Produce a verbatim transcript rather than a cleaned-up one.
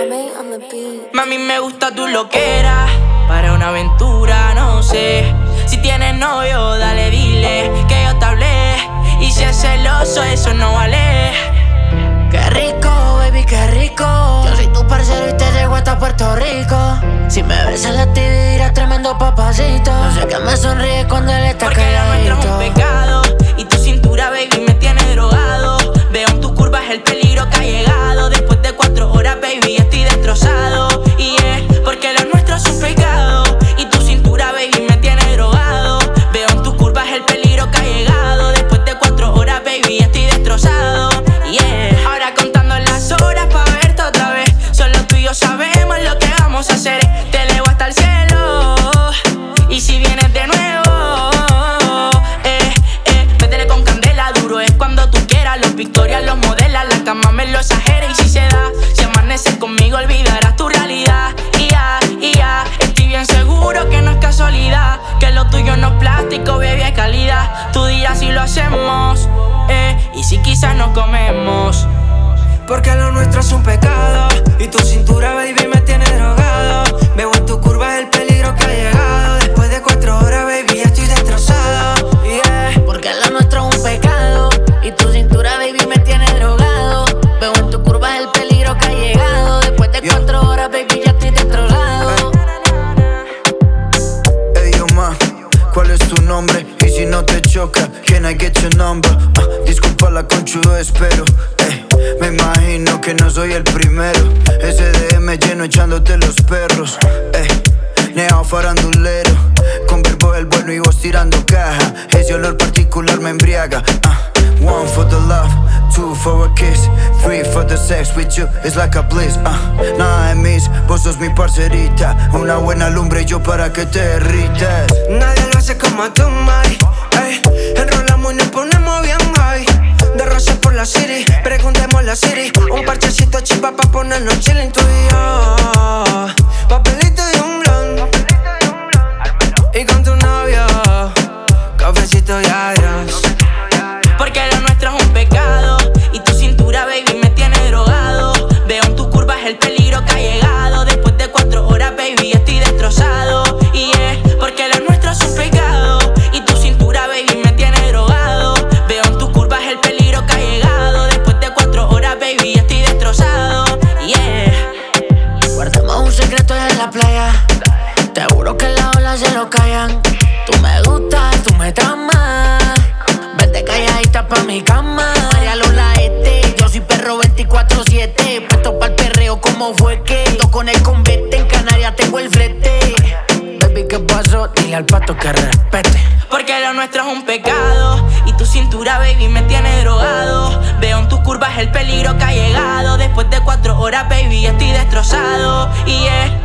Mame on the beat. Mami, me gusta tu loquera. Para una aventura, no sé. Si tienes novio, dale, dile que yo te hablé. Y si es celoso, eso no vale. Qué rico, baby, qué rico. Yo soy tu parcero y te llevo hasta Puerto Rico. Si me ves en la T V dirás tremendo papacito. No sé qué me sonríe cuando él está porque calladito. Porque lo nuestro es un pecado y tu cintura, baby, me tiene drogado. Veo en tus curvas el peligro que ha llegado. Después de cuatro horas, baby, estoy destrozado. Y es porque lo nuestro es un pecado y tu cintura, baby, me tiene drogado. Veo en tus curvas el peligro que ha llegado. Después de cuatro horas, baby, estoy destrozado. Yeah. Ahora contando las horas pa' verte otra vez. Solo tú y yo sabemos lo que vamos a hacer. Te elevo hasta el cielo. Y si vienes de nuevo, eh, eh, métele con candela. Duro es cuando tú quieras. Los Victorias los modelas, la cama me lo exagera. Y si se da, si amaneces conmigo olvidarás tu realidad. Y ya, y ya, estoy bien seguro que no es casualidad. Que lo tuyo no es plástico, baby, es calidad. Tú dirás si lo hacemos, eh, y si quizás nos comemos. Porque lo nuestro es un pecado y tu cintura, baby, me tiene drogado. Veo en tu curva el peligro que ha llegado. Después de cuatro horas, baby, ya estoy destrozado. Yeah. Porque lo nuestro es un pecado y tu cintura, baby, me tiene drogado. Veo en tu curva el peligro que ha llegado. Después de yeah. cuatro horas, baby, ya estoy destrozado. Ey, yo, ma, ¿cuál es tu nombre? Y si no te choca, can I get your number? Uh, disculpa la conchudo, espero. Ey, me imagino que no soy el primero. S D M lleno echándote los perros. Ey, neo farandulero. Con verbo el bueno y vos tirando caja. Ese olor particular me embriaga. uh, One for the love, two for a kiss, three for the sex with you, it's like a bliss. uh, Nada de mis, vos sos mi parcerita. Una buena lumbre y yo para que te derrites. Nadie lo hace como tú, Mari. Ey, enrolamos y nos ponemos bien high. De rosas por la city, preguntemos la city. Un parchecito chipa pa' ponernos chillin' tú y yo. Papelito y un blunt. Y con tu novio, cafecito y adiós. Porque lo nuestro es un pecado y tu cintura, baby, me tiene drogado. Veo en tus curvas el peligro que ha llegado. Después de cuatro horas, baby, estoy destrozado. Y es porque lo nuestro es un pecado y tu cintura, baby, me tiene drogado. Veo en tus curvas el peligro que ha llegado. Después de cuatro horas, baby, estoy destrozado. Yeah. Guardamos un secreto en la playa. Te juro que las olas se lo callan. Tú me gustas, tú me tramas. Vete calladita pa' mi cama. María Lola este, yo soy perro veinticuatro siete. Puesto pa'l perreo como fue que ando con el convete, en Canarias tengo el flete. Baby, ¿qué pasó? Dile al pato que respete. Porque lo nuestro es un pecado y tu cintura, baby, me tiene drogado. Veo en tus curvas el peligro que ha llegado. Después de cuatro horas, baby, estoy destrozado. Y es